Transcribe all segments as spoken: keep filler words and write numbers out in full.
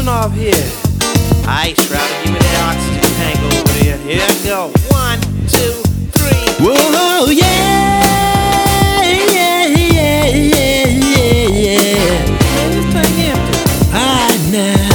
tune off here. Ice Router, give me that oxygen tank over there. Here I go. One, two, three. Whoa, yeah, yeah, yeah, yeah, yeah, yeah. Man, this thing empty. I know.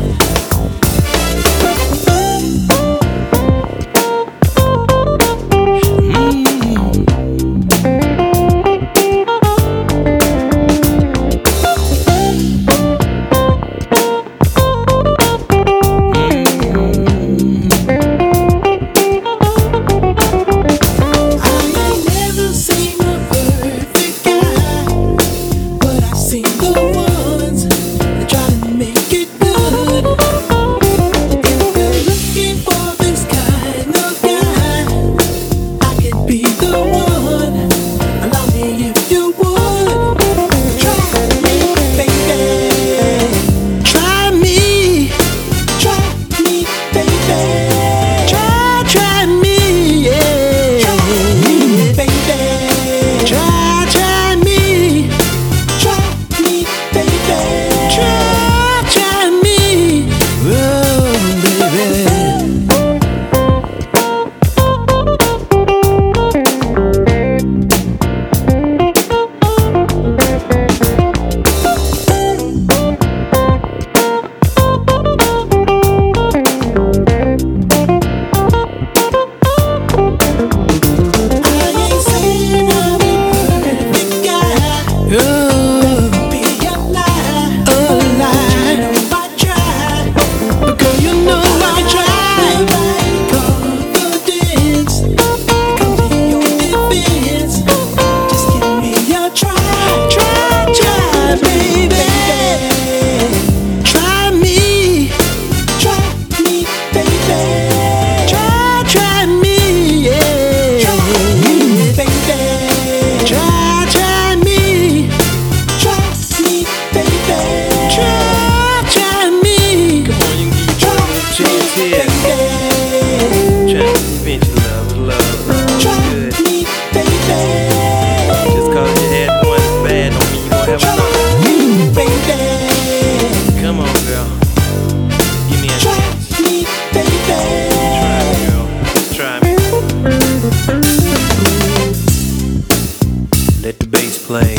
Let the bass play.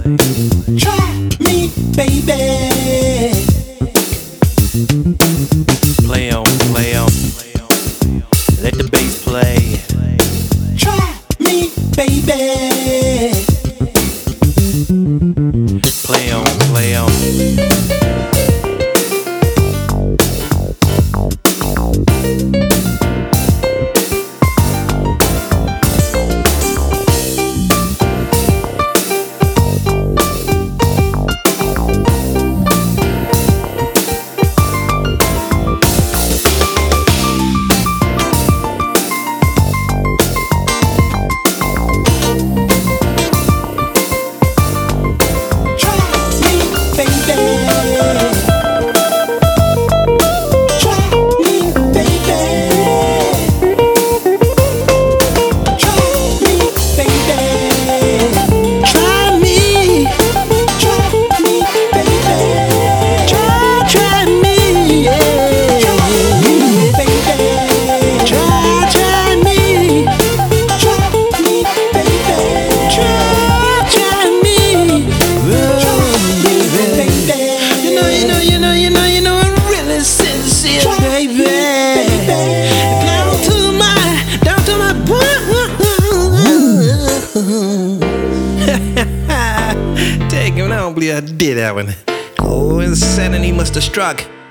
Try me, baby. Play on, play on. Let the bass play. Try me, baby. Play on, play on. Take him, I don't believe I did that one. Oh, insanity must have struck.